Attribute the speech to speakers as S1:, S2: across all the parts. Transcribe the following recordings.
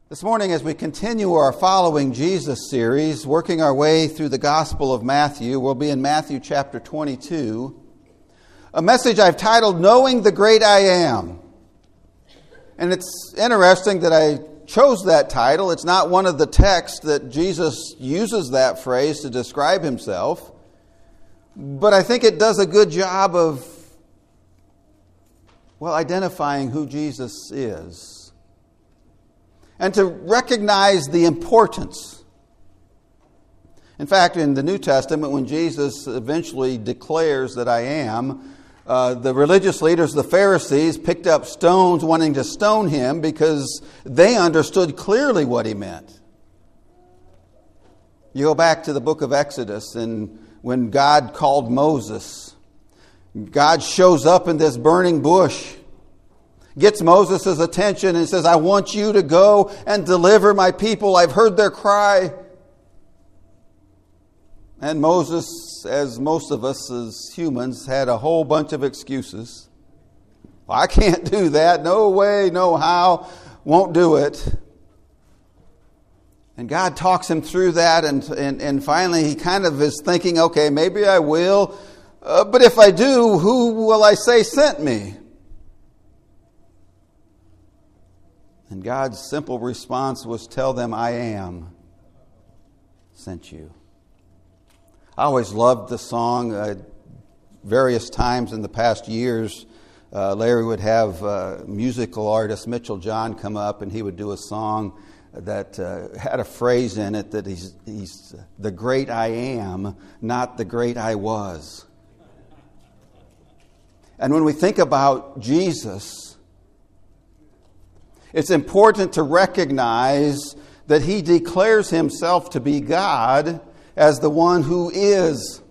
S1: This morning, as we continue our Following Jesus series, working our way through the Gospel of Matthew, we'll be in Matthew chapter 22, a message I've titled, Knowing the Great I Am. And it's interesting that I chose that title. It's not one of the texts that Jesus uses that phrase to describe himself, but I think it does a good job of, identifying who Jesus is. And to recognize the importance. In fact, in the New Testament, when Jesus eventually declares that I am, the religious leaders, the Pharisees, picked up stones wanting to stone him because they understood clearly what he meant. You go back to the book of Exodus, and when God called Moses, God shows up in this burning bush, gets Moses' attention and says, I want you to go and deliver my people. I've heard their cry. And Moses, as most of us as humans, had a whole bunch of excuses. I can't do that. No way, no how. Won't do it. And God talks him through that, and finally he kind of is thinking, okay, maybe I will. But if I do, who will I say sent me? And God's simple response was, tell them I am sent you. I always loved the song. Various times in the past years, Larry would have musical artist Mitchell John come up, and he would do a song that had a phrase in it that he's the great I am, not the great I was. And when we think about Jesus, it's important to recognize that he declares himself to be God as the one who is.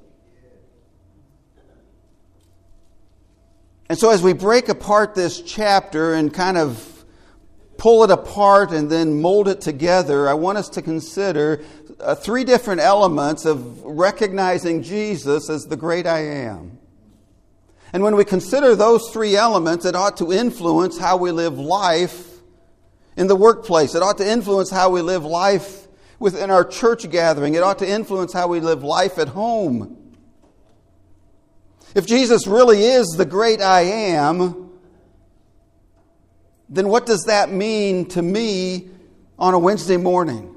S1: And so as we break apart this chapter and kind of pull it apart and then mold it together, I want us to consider three different elements of recognizing Jesus as the great I am. And when we consider those three elements, it ought to influence how we live life in the workplace. It ought to influence how we live life within our church gathering. It ought to influence how we live life at home. If Jesus really is the great I am, then what does that mean to me on a Wednesday morning?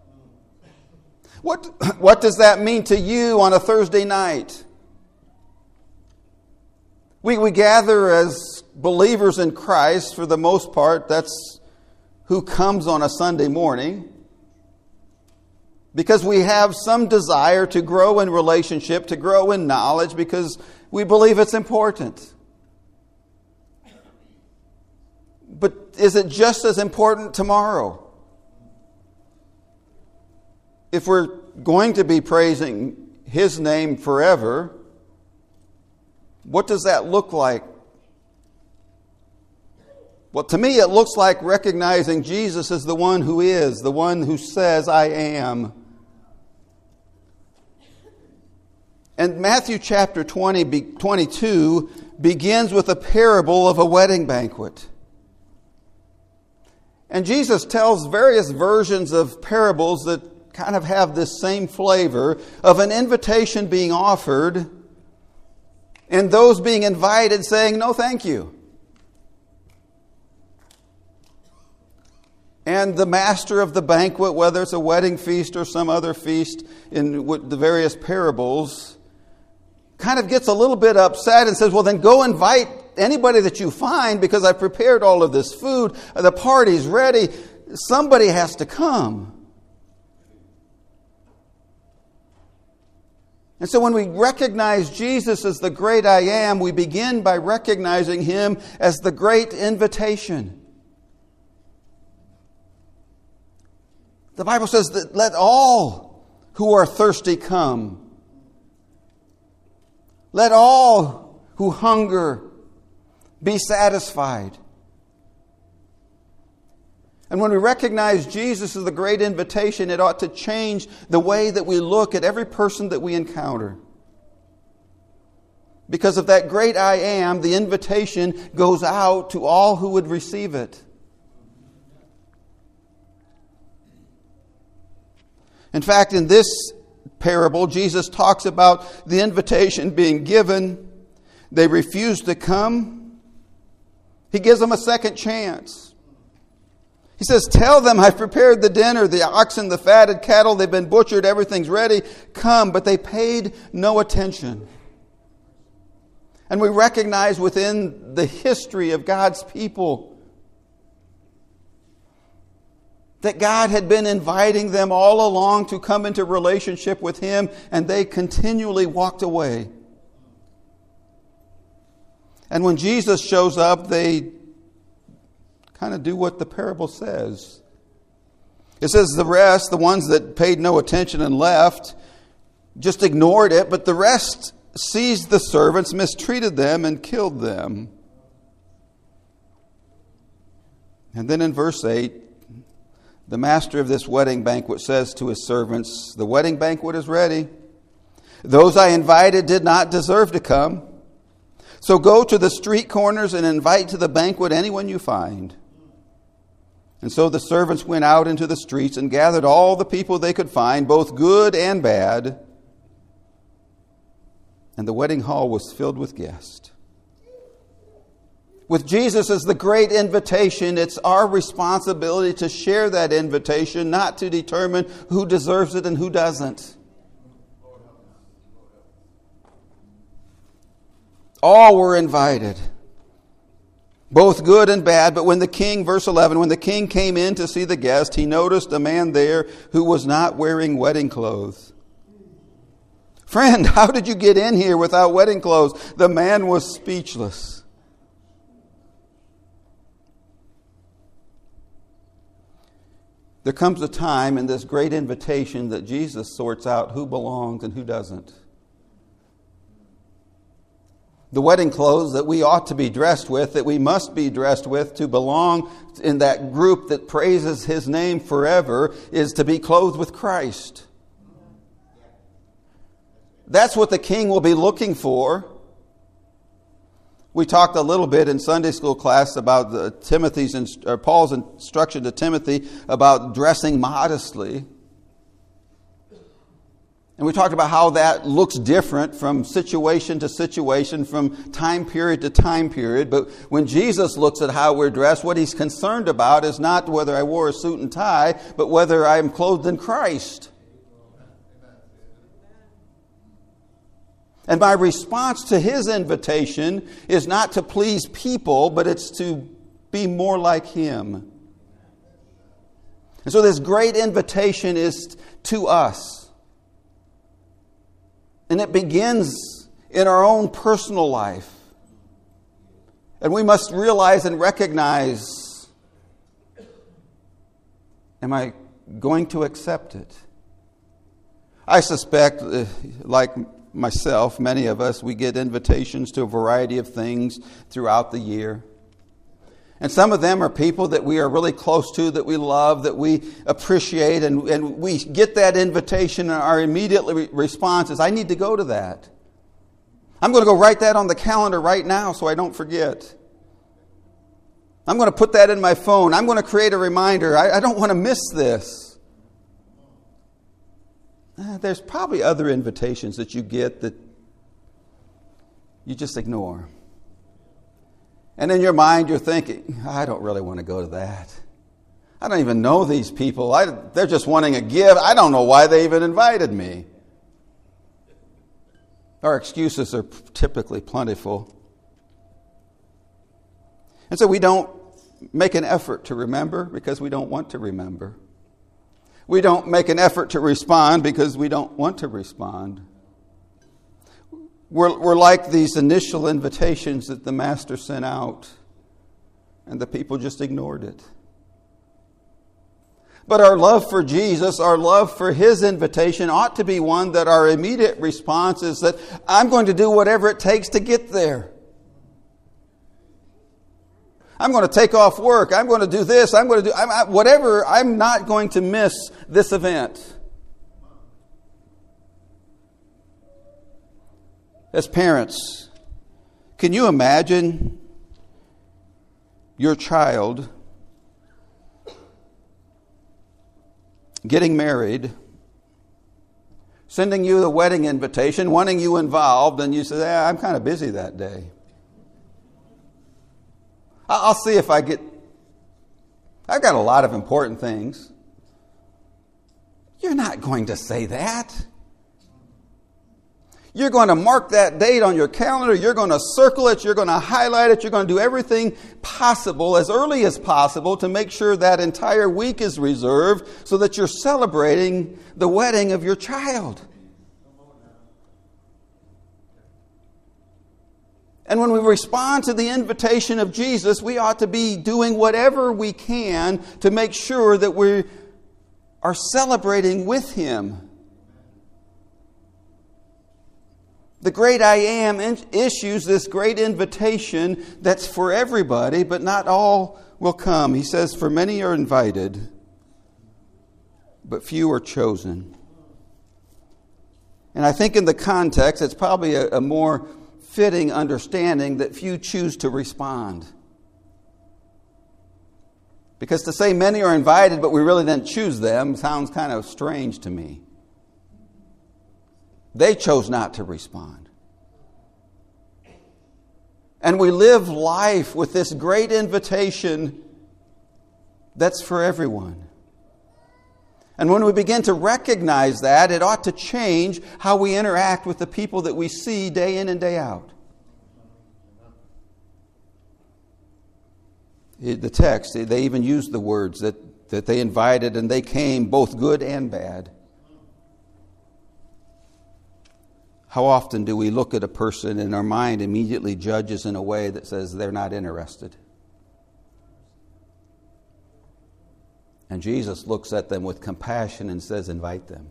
S1: What does that mean to you on a Thursday night? We gather as believers in Christ for the most part. That's who comes on a Sunday morning, because we have some desire to grow in relationship, to grow in knowledge, because we believe it's important. But is it just as important tomorrow? If we're going to be praising His name forever, what does that look like? Well, to me, it looks like recognizing Jesus as the one who is, the one who says, I am. And Matthew chapter 22 begins with a parable of a wedding banquet. And Jesus tells various versions of parables that kind of have this same flavor of an invitation being offered and those being invited saying, no, thank you. And the master of the banquet, whether it's a wedding feast or some other feast in the various parables, kind of gets a little bit upset and says, well, then go invite anybody that you find, because I've prepared all of this food. The party's ready. Somebody has to come. And so when we recognize Jesus as the great I am, we begin by recognizing Him as the great invitation. The Bible says that let all who are thirsty come. Let all who hunger be satisfied. And when we recognize Jesus as the great invitation, it ought to change the way that we look at every person that we encounter. Because of that great I am, the invitation goes out to all who would receive it. In fact, in this parable, Jesus talks about the invitation being given. They refuse to come. He gives them a second chance. He says, tell them I've prepared the dinner, the oxen, the fatted cattle, they've been butchered, everything's ready. Come. But they paid no attention. And we recognize within the history of God's people that God had been inviting them all along to come into relationship with Him, and they continually walked away. And when Jesus shows up, they kind of do what the parable says. It says the rest, the ones that paid no attention and left, just ignored it, but the rest seized the servants, mistreated them, and killed them. And then in verse 8, the master of this wedding banquet says to his servants, the wedding banquet is ready. Those I invited did not deserve to come. So go to the street corners and invite to the banquet anyone you find. And so the servants went out into the streets and gathered all the people they could find, both good and bad. And the wedding hall was filled with guests. With Jesus as the great invitation, it's our responsibility to share that invitation, not to determine who deserves it and who doesn't. All were invited, both good and bad. But when the king, verse 11, when the king came in to see the guest, he noticed a man there who was not wearing wedding clothes. Friend, how did you get in here without wedding clothes? The man was speechless. There comes a time in this great invitation that Jesus sorts out who belongs and who doesn't. The wedding clothes that we ought to be dressed with, that we must be dressed with to belong in that group that praises His name forever, is to be clothed with Christ. That's what the King will be looking for. We talked a little bit in Sunday school class about Paul's instruction to Timothy about dressing modestly. And we talked about how that looks different from situation to situation, from time period to time period. But when Jesus looks at how we're dressed, what He's concerned about is not whether I wore a suit and tie, but whether I'm clothed in Christ. And my response to His invitation is not to please people, but it's to be more like Him. And so this great invitation is to us. And it begins in our own personal life. And we must realize and recognize, am I going to accept it? I suspect, like myself, many of us, we get invitations to a variety of things throughout the year. And some of them are people that we are really close to, that we love, that we appreciate, and we get that invitation, and our immediate response is, I need to go to that. I'm going to go write that on the calendar right now so I don't forget. I'm going to put that in my phone. I'm going to create a reminder. I don't want to miss this. There's probably other invitations that you get that you just ignore. And in your mind, you're thinking, I don't really want to go to that. I don't even know these people. They're just wanting a gift. I don't know why they even invited me. Our excuses are typically plentiful. And so we don't make an effort to remember because we don't want to remember. We don't make an effort to respond because we don't want to respond. We're like these initial invitations that the Master sent out, and the people just ignored it. But our love for Jesus, our love for His invitation ought to be one that our immediate response is that I'm going to do whatever it takes to get there. I'm going to take off work. I'm going to do this. I'm going to do whatever. I'm not going to miss this event. As parents, can you imagine your child getting married sending you the wedding invitation, wanting you involved, and you say, I'm kind of busy that day. I'll see if I've got a lot of important things. You're not going to say that. You're going to mark that date on your calendar. You're going to circle it. You're going to highlight it. You're going to do everything possible as early as possible to make sure that entire week is reserved so that you're celebrating the wedding of your child. And when we respond to the invitation of Jesus, we ought to be doing whatever we can to make sure that we are celebrating with Him. The great I Am issues this great invitation that's for everybody, but not all will come. He says, for many are invited, but few are chosen. And I think in the context, it's probably a more fitting understanding that few choose to respond. Because to say many are invited, but we really didn't choose them, sounds kind of strange to me. They chose not to respond. And we live life with this great invitation that's for everyone. And when we begin to recognize that, it ought to change how we interact with the people that we see day in and day out. The text, they even use the words that they invited and they came, both good and bad. How often do we look at a person and our mind immediately judges in a way that says they're not interested? And Jesus looks at them with compassion and says, invite them.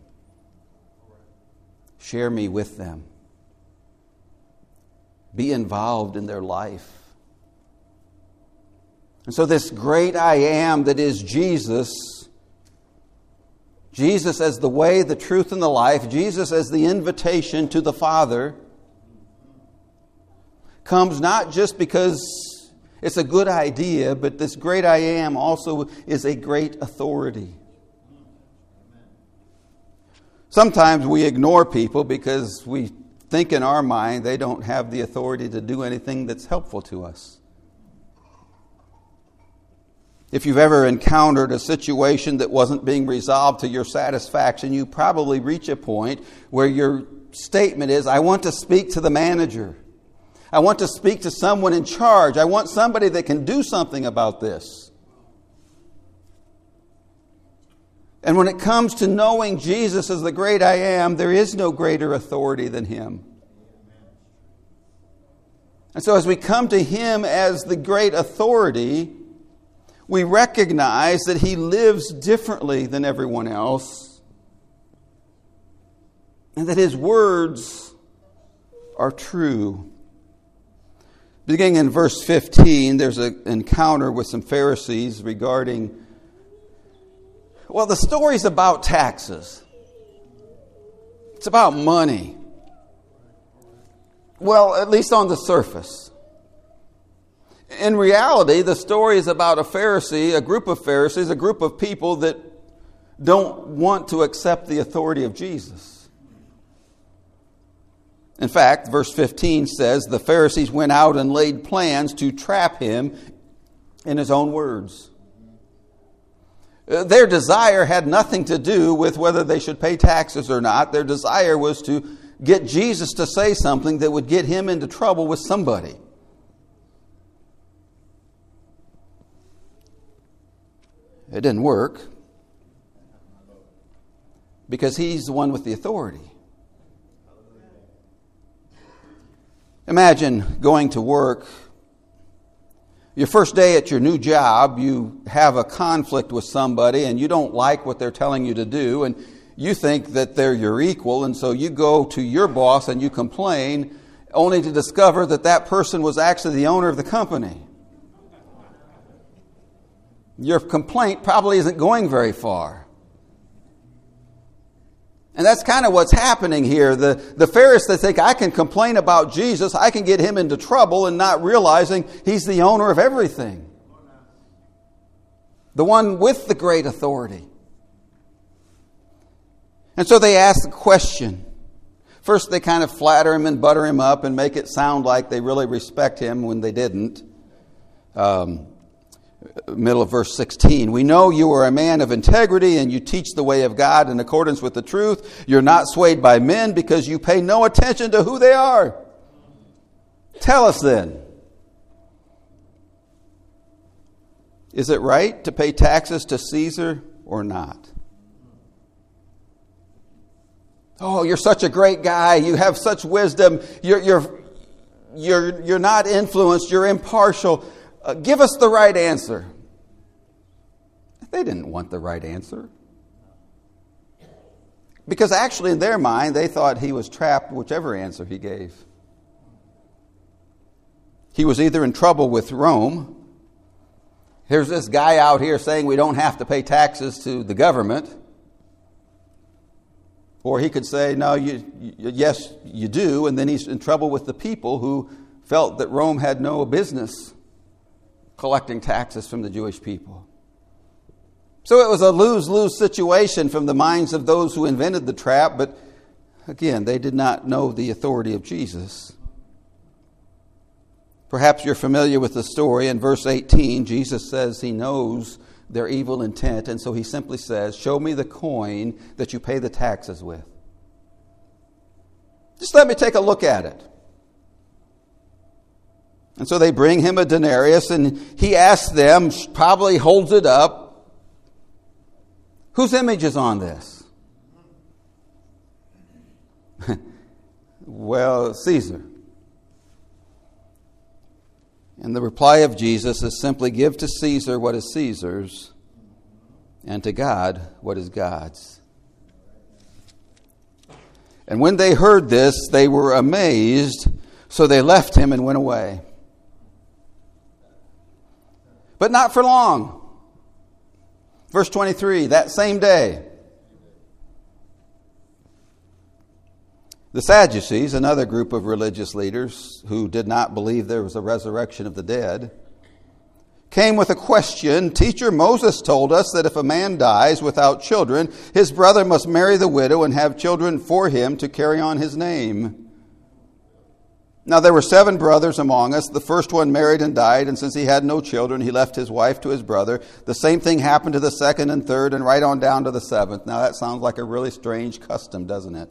S1: Share me with them. Be involved in their life. And so this great I Am that is Jesus, Jesus as the way, the truth, and the life, Jesus as the invitation to the Father, comes not just because it's a good idea, but this great I Am also is a great authority. Sometimes we ignore people because we think in our mind they don't have the authority to do anything that's helpful to us. If you've ever encountered a situation that wasn't being resolved to your satisfaction, you probably reach a point where your statement is, I want to speak to the manager. I want to speak to someone in charge. I want somebody that can do something about this. And when it comes to knowing Jesus as the great I Am, there is no greater authority than Him. And so as we come to Him as the great authority, we recognize that He lives differently than everyone else, and that His words are true. Beginning in verse 15, there's an encounter with some Pharisees regarding, the story's about taxes. It's about money. Well, at least on the surface. In reality, the story is about a Pharisee, a group of Pharisees, a group of people that don't want to accept the authority of Jesus. In fact, verse 15 says, the Pharisees went out and laid plans to trap Him in His own words. Their desire had nothing to do with whether they should pay taxes or not. Their desire was to get Jesus to say something that would get Him into trouble with somebody. It didn't work because He's the one with the authority. Imagine going to work. Your first day at your new job, you have a conflict with somebody and you don't like what they're telling you to do, and you think that they're your equal, and so you go to your boss and you complain, only to discover that that person was actually the owner of the company. Your complaint probably isn't going very far. And that's kind of what's happening here. The Pharisees think, I can complain about Jesus, I can get Him into trouble, and not realizing He's the owner of everything. The one with the great authority. And so they ask the question. First, they kind of flatter him and butter him up and make it sound like they really respect him when they didn't. Middle of verse 16. We know you are a man of integrity and you teach the way of God in accordance with the truth. You're not swayed by men because you pay no attention to who they are. Tell us then, is it right to pay taxes to Caesar or not? Oh, you're such a great guy. You have such wisdom. You're not influenced. You're impartial. Give us the right answer. They didn't want the right answer. Because actually in their mind, they thought he was trapped whichever answer he gave. He was either in trouble with Rome. Here's this guy out here saying we don't have to pay taxes to the government. Or he could say, no, yes, you do. And then he's in trouble with the people who felt that Rome had no business collecting taxes from the Jewish people. So it was a lose-lose situation from the minds of those who invented the trap. But again, they did not know the authority of Jesus. Perhaps you're familiar with the story. In verse 18, Jesus says he knows their evil intent, and so he simply says, show me the coin that you pay the taxes with. Just let me take a look at it. And so they bring him a denarius, and he asks them, probably holds it up, whose image is on this? Well, Caesar. And the reply of Jesus is simply, give to Caesar what is Caesar's, and to God what is God's. And when they heard this, they were amazed, so they left him and went away. But not for long. Verse 23, that same day, the Sadducees, another group of religious leaders who did not believe there was a resurrection of the dead, came with a question. Teacher, Moses told us that if a man dies without children, his brother must marry the widow and have children for him to carry on his name. Now there were 7 brothers among us. The first one married and died, and since he had no children, he left his wife to his brother. The same thing happened to the second and third, and right on down to the 7th. Now that sounds like a really strange custom, doesn't it?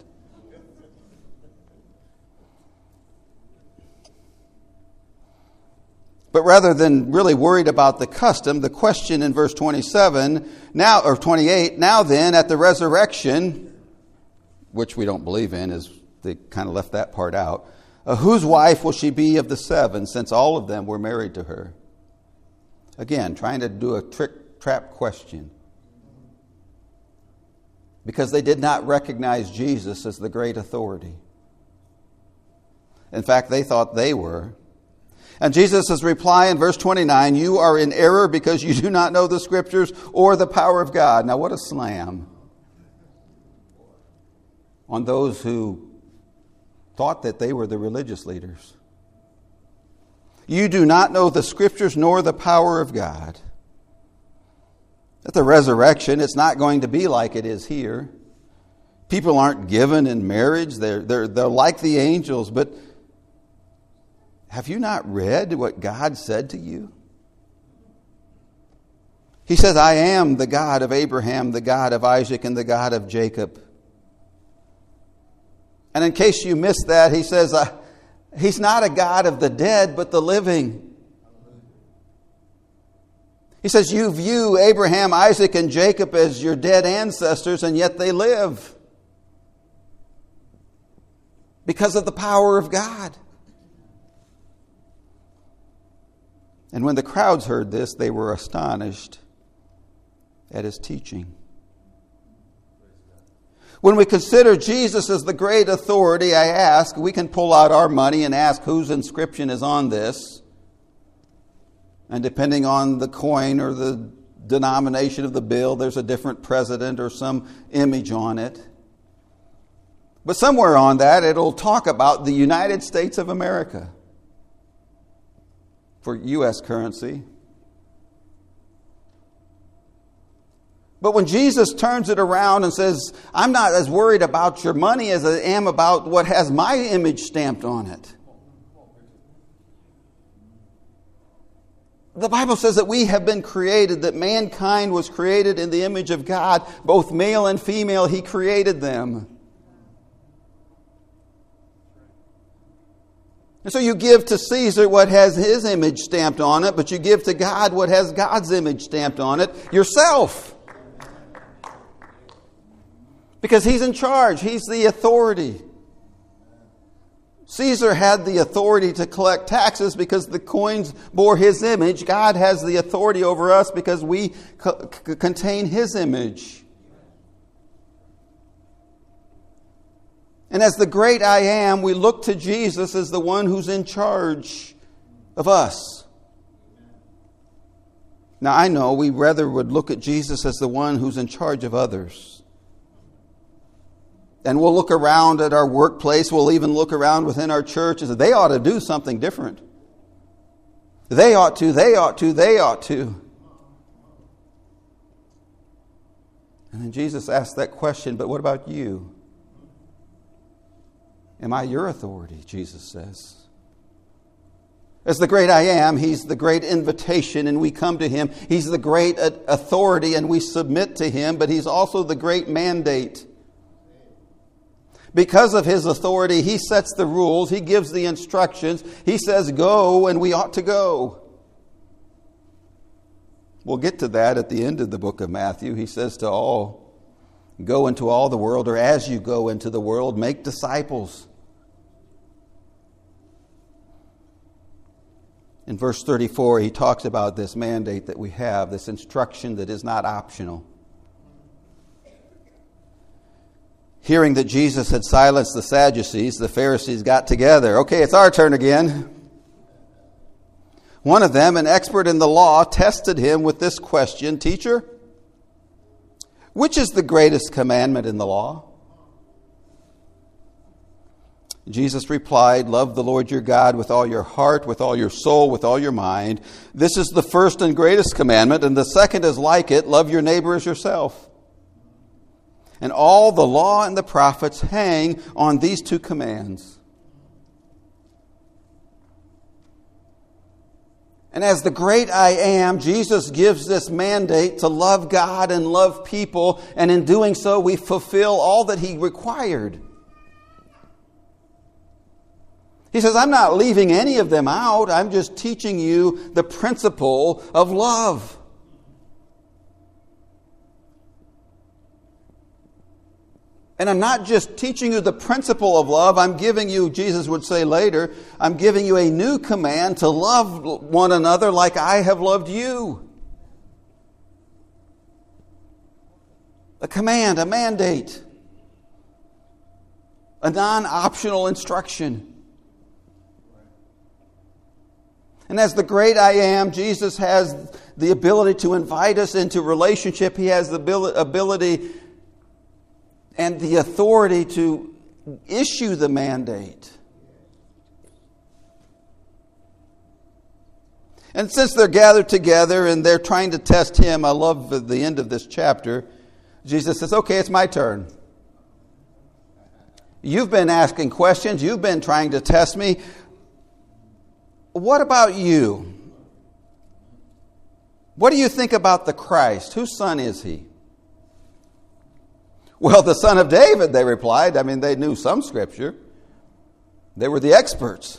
S1: But rather than really worried about the custom, the question in verse 27, now or 28, now then at the resurrection, which we don't believe in, as they kind of left that part out, whose wife will she be of the 7, since all of them were married to her? Again, trying to do a trap question. Because they did not recognize Jesus as the great authority. In fact, they thought they were. And Jesus' reply in verse 29, you are in error because you do not know the Scriptures or the power of God. Now what a slam on those who thought that they were the religious leaders. You do not know the Scriptures nor the power of God. At the resurrection, it's not going to be like it is here. People aren't given in marriage. They're like the angels, but have you not read what God said to you? He says, I am the God of Abraham, the God of Isaac, and the God of Jacob. And in case you missed that, he says, he's not a God of the dead, but the living. He says, you view Abraham, Isaac, and Jacob as your dead ancestors, and yet they live. Because of the power of God. And when the crowds heard this, they were astonished at his teaching. When we consider Jesus as the great authority, I ask, we can pull out our money and ask whose inscription is on this. And depending on the coin or the denomination of the bill, there's a different president or some image on it. But somewhere on that, it'll talk about the United States of America. For U.S. currency. But when Jesus turns it around and says, I'm not as worried about your money as I am about what has my image stamped on it. The Bible says that we have been created, that mankind was created in the image of God. Both male and female, He created them. And so you give to Caesar what has his image stamped on it, but you give to God what has God's image stamped on it, yourself. Because He's in charge. He's the authority. Caesar had the authority to collect taxes because the coins bore his image. God has the authority over us because we contain His image. And as the great I Am, we look to Jesus as the one who's in charge of us. Now, I know we rather would look at Jesus as the one who's in charge of others. And we'll look around at our workplace. We'll even look around within our church and say, they ought to do something different. They ought to, they ought to, they ought to. And then Jesus asked that question, but what about you? Am I your authority? Jesus says. As the great I Am, He's the great invitation and we come to Him. He's the great authority and we submit to Him, but He's also the great mandate. Because of His authority, He sets the rules. He gives the instructions. He says go, and we ought to go. We'll get to that at the end of the book of Matthew. He says to all, go into all the world, or as you go into the world, make disciples. In verse 34, He talks about this mandate that we have, this instruction that is not optional. Hearing that Jesus had silenced the Sadducees, the Pharisees got together. Okay, it's our turn again. One of them, an expert in the law, tested Him with this question, Teacher, which is the greatest commandment in the law? Jesus replied, love the Lord your God with all your heart, with all your soul, with all your mind. This is the first and greatest commandment, and the second is like it, love your neighbor as yourself. And all the law and the prophets hang on these two commands. And as the great I Am, Jesus gives this mandate to love God and love people. And in doing so, we fulfill all that He required. He says, I'm not leaving any of them out. I'm just teaching you the principle of love. And I'm not just teaching you the principle of love. I'm giving you, Jesus would say later, I'm giving you a new command to love one another like I have loved you. A command, a mandate. A non-optional instruction. And as the great I Am, Jesus has the ability to invite us into relationship. He has the ability and the authority to issue the mandate. And since they're gathered together and they're trying to test Him, I love the end of this chapter. Jesus says, okay, it's my turn. You've been asking questions. You've been trying to test me. What about you? What do you think about the Christ? Whose son is He? Well, the son of David, they replied. I mean, they knew some scripture. They were the experts.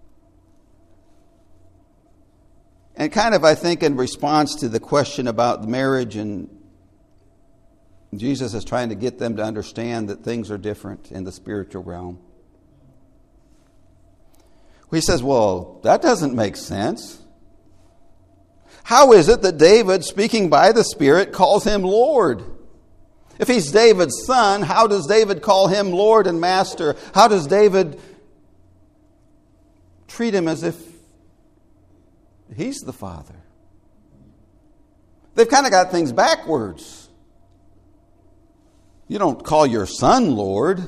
S1: And kind of, I think, in response to the question about marriage, and Jesus is trying to get them to understand that things are different in the spiritual realm. He says, well, that doesn't make sense. How is it that David, speaking by the Spirit, calls Him Lord? If He's David's son, how does David call Him Lord and Master? How does David treat Him as if He's the Father? They've kind of got things backwards. You don't call your son Lord.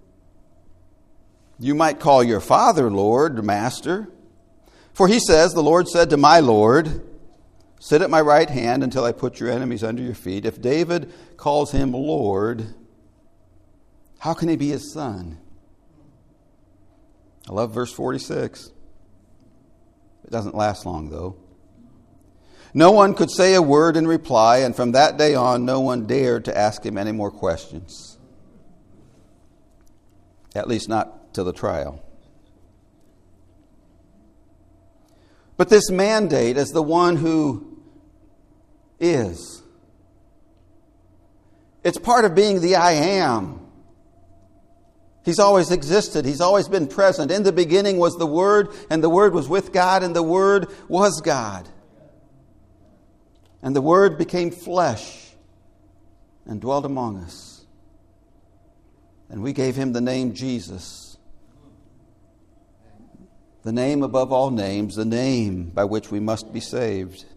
S1: You might call your Father Lord, Master. For He says, the Lord said to my Lord, Sit at my right hand until I put your enemies under your feet. If David calls him Lord, how can he be his son? I love verse 46. It doesn't last long, though. No one could say a word in reply, and from that day on, no one dared to ask him any more questions. At least not till the trial. But this mandate as the one who is, it's part of being the I am. He's always existed. He's always been present. In the beginning was the Word, and the Word was with God, and the Word was God. And the Word became flesh and dwelt among us. And we gave him the name Jesus. The name above all names, the name by which we must be saved.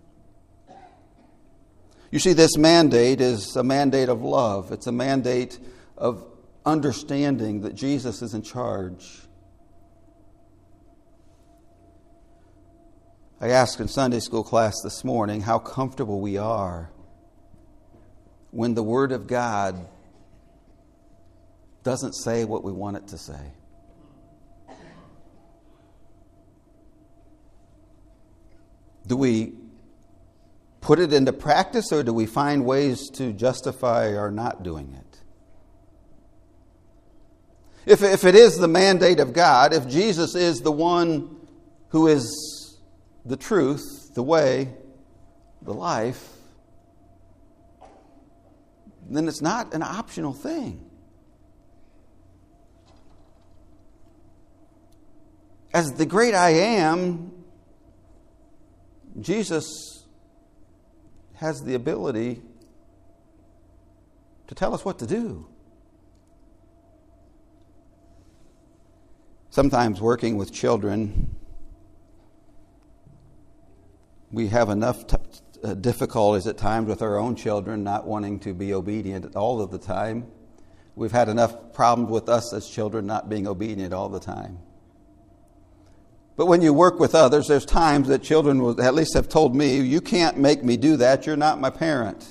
S1: You see, this mandate is a mandate of love. It's a mandate of understanding that Jesus is in charge. I asked in Sunday school class this morning how comfortable we are when the Word of God doesn't say what we want it to say. Do we put it into practice, or do we find ways to justify our not doing it? If it is the mandate of God, if Jesus is the one who is the truth, the way, the life, then it's not an optional thing. As the great I am, Jesus has the ability to tell us what to do. Sometimes working with children, we have enough difficulties at times with our own children not wanting to be obedient all of the time. We've had enough problems with us as children not being obedient all the time. But when you work with others, there's times that children will at least have told me, you can't make me do that, you're not my parent.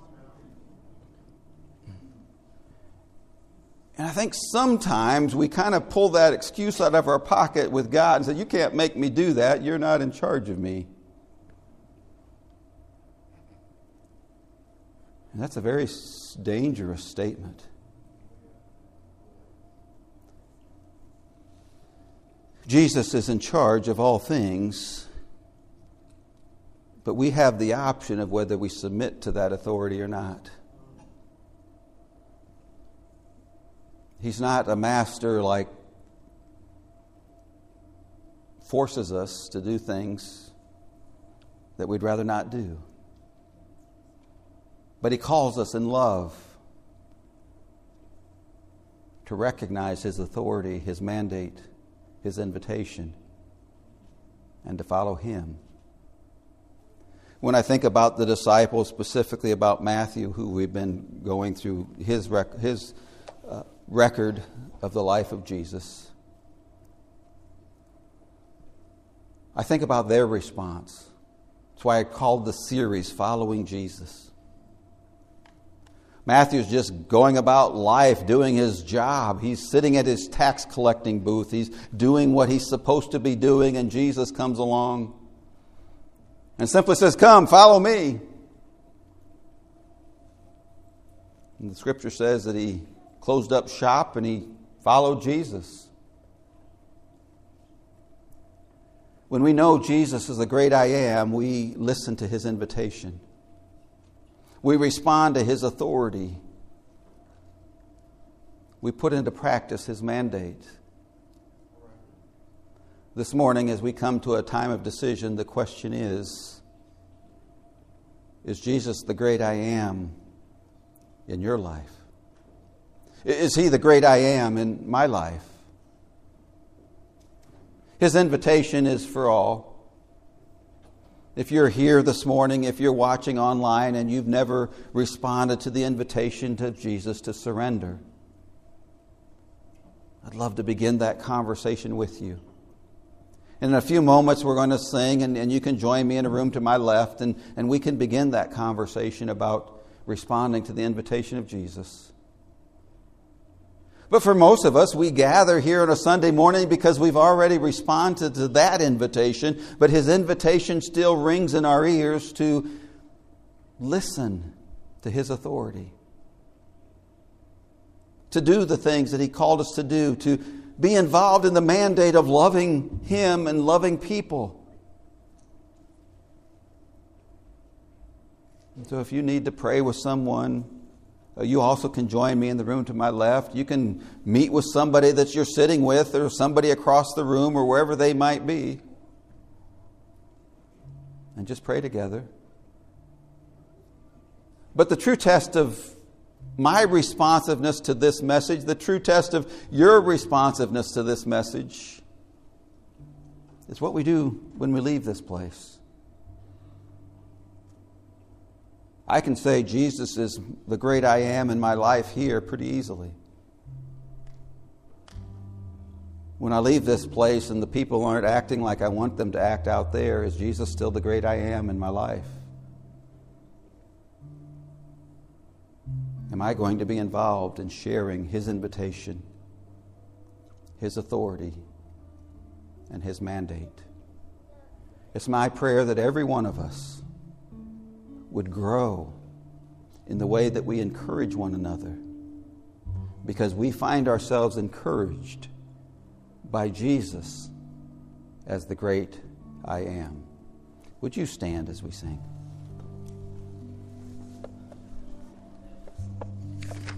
S1: And I think sometimes we kind of pull that excuse out of our pocket with God and say, you can't make me do that, you're not in charge of me. And that's a very dangerous statement. Jesus is in charge of all things, but we have the option of whether we submit to that authority or not. He's not a master like forces us to do things that we'd rather not do. But he calls us in love to recognize his authority, his mandate, his invitation, and to follow him. When I think about the disciples, specifically about Matthew, who we've been going through his record of the life of Jesus, I think about their response. That's why I called the series Following Jesus. Matthew's just going about life, doing his job. He's sitting at his tax collecting booth. He's doing what he's supposed to be doing, and Jesus comes along and simply says, "Come, follow me." And the scripture says that he closed up shop and he followed Jesus. When we know Jesus is the great I am, we listen to his invitation. We respond to his authority. We put into practice his mandate. This morning, as we come to a time of decision, the question is Jesus the great I am in your life? Is he the great I am in my life? His invitation is for all. If you're here this morning, if you're watching online and you've never responded to the invitation to Jesus to surrender, I'd love to begin that conversation with you. In a few moments, we're going to sing, and you can join me in a room to my left, and we can begin that conversation about responding to the invitation of Jesus. But for most of us, we gather here on a Sunday morning because we've already responded to that invitation, but His invitation still rings in our ears to listen to His authority, to do the things that He called us to do, to be involved in the mandate of loving Him and loving people. And so if you need to pray with someone, you also can join me in the room to my left. You can meet with somebody that you're sitting with, or somebody across the room, or wherever they might be, and just pray together. But the true test of my responsiveness to this message, the true test of your responsiveness to this message, is what we do when we leave this place. I can say Jesus is the great I am in my life here pretty easily. When I leave this place and the people aren't acting like I want them to act out there, is Jesus still the great I am in my life? Am I going to be involved in sharing His invitation, His authority, and His mandate? It's my prayer that every one of us would grow in the way that we encourage one another, because we find ourselves encouraged by Jesus as the great I am. Would you stand as we sing?